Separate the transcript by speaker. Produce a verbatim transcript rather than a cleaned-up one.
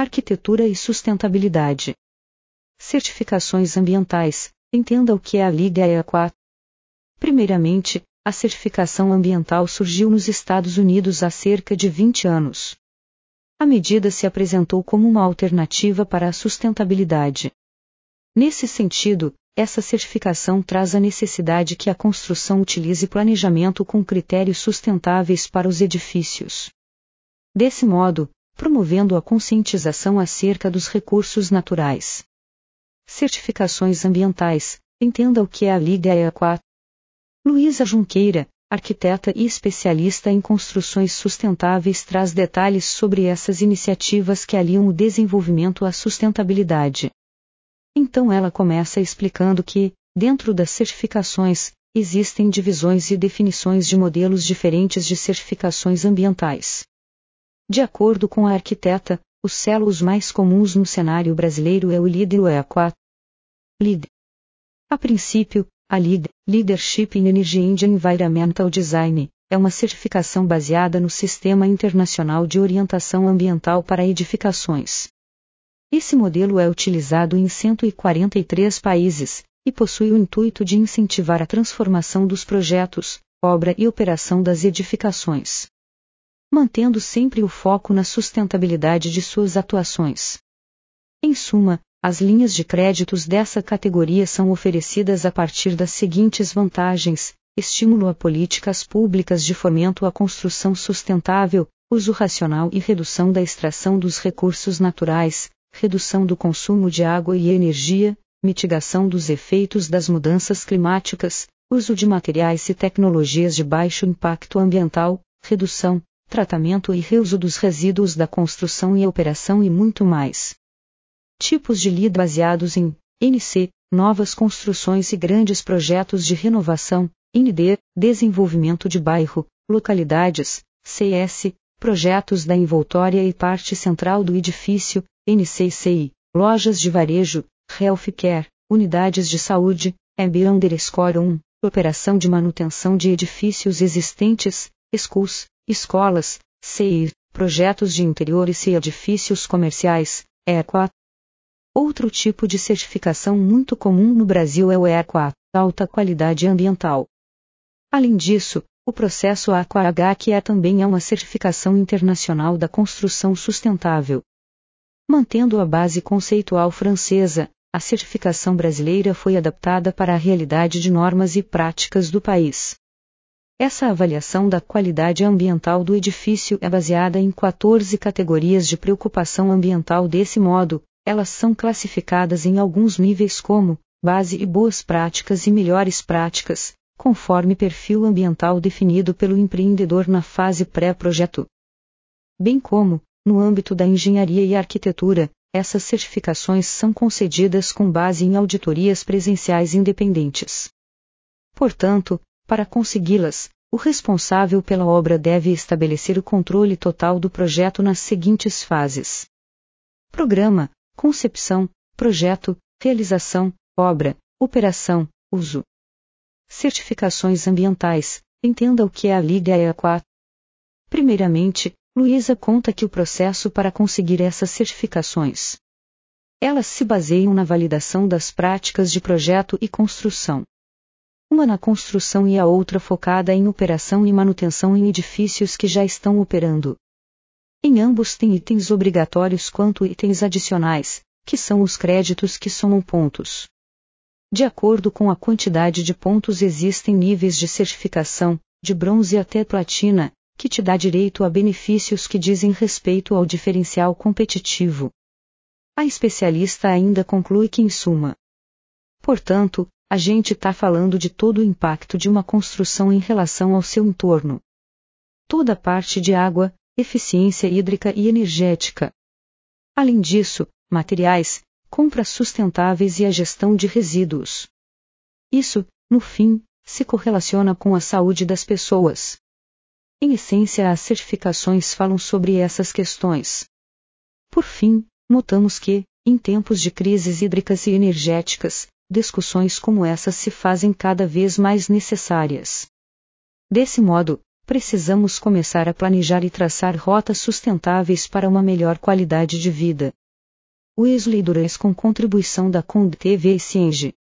Speaker 1: arquitetura e sustentabilidade. Certificações ambientais. Entenda o que é a Liga E A quatro. Primeiramente, a certificação ambiental surgiu nos Estados Unidos há cerca de vinte anos. A medida se apresentou como uma alternativa para a sustentabilidade. Nesse sentido, essa certificação traz a necessidade que a construção utilize planejamento com critérios sustentáveis para os edifícios. Desse modo, promovendo a conscientização acerca dos recursos naturais. Certificações ambientais. Entenda o que é a Liga E A quatro. Luísa Junqueira, arquiteta e especialista em construções sustentáveis, traz detalhes sobre essas iniciativas que aliam o desenvolvimento à sustentabilidade. Então ela começa explicando que, dentro das certificações, existem divisões e definições de modelos diferentes de certificações ambientais. De acordo com a arquiteta, os selos mais comuns no cenário brasileiro é o L E E D e o E A quatro. L E E D. A princípio, a L E E D, Leadership in Energy and Environmental Design, é uma certificação baseada no Sistema Internacional de Orientação Ambiental para Edificações. Esse modelo é utilizado em cento e quarenta e três países, e possui o intuito de incentivar a transformação dos projetos, obra e operação das edificações, mantendo sempre o foco na sustentabilidade de suas atuações. Em suma, as linhas de créditos dessa categoria são oferecidas a partir das seguintes vantagens: estímulo a políticas públicas de fomento à construção sustentável, uso racional e redução da extração dos recursos naturais, redução do consumo de água e energia, mitigação dos efeitos das mudanças climáticas, uso de materiais e tecnologias de baixo impacto ambiental, redução, tratamento e reuso dos resíduos da construção e operação e muito mais. Tipos de L E E D baseados em N C, novas construções e grandes projetos de renovação, N D, desenvolvimento de bairro, localidades, C S, projetos da envoltória e parte central do edifício, N C C I, lojas de varejo, healthcare, unidades de saúde, E B underscore um, operação de manutenção de edifícios existentes, schools, escolas, C I, projetos de interiores e edifícios comerciais, E A quatro. Outro tipo de certificação muito comum no Brasil é o E A quatro, alta qualidade ambiental. Além disso, o processo A quatro H que é também é uma certificação internacional da construção sustentável. Mantendo a base conceitual francesa, a certificação brasileira foi adaptada para a realidade de normas e práticas do país. Essa avaliação da qualidade ambiental do edifício é baseada em quatorze categorias de preocupação ambiental. Desse modo, elas são classificadas em alguns níveis como base e boas práticas e melhores práticas, conforme perfil ambiental definido pelo empreendedor na fase pré-projeto. Bem como, no âmbito da engenharia e arquitetura, essas certificações são concedidas com base em auditorias presenciais independentes. Portanto, para consegui-las, o responsável pela obra deve estabelecer o controle total do projeto nas seguintes fases: programa, concepção, projeto, realização, obra, operação, uso. Certificações ambientais. Entenda o que é a Liga E A quatro. Primeiramente, Luísa conta que o processo para conseguir essas certificações. Elas se baseiam na validação das práticas de projeto e construção. Uma na construção e a outra focada em operação e manutenção em edifícios que já estão operando. Em ambos tem itens obrigatórios quanto itens adicionais, que são os créditos que somam pontos. De acordo com a quantidade de pontos existem níveis de certificação, de bronze até platina, que te dá direito a benefícios que dizem respeito ao diferencial competitivo. A especialista ainda conclui que, em suma, portanto, a gente está falando de todo o impacto de uma construção em relação ao seu entorno. Toda a parte de água, eficiência hídrica e energética. Além disso, materiais, compras sustentáveis e a gestão de resíduos. Isso, no fim, se correlaciona com a saúde das pessoas. Em essência, as certificações falam sobre essas questões. Por fim, notamos que, em tempos de crises hídricas e energéticas, discussões como essas se fazem cada vez mais necessárias. Desse modo, precisamos começar a planejar e traçar rotas sustentáveis para uma melhor qualidade de vida. Wesley Durres com contribuição da Conde T V Cienge.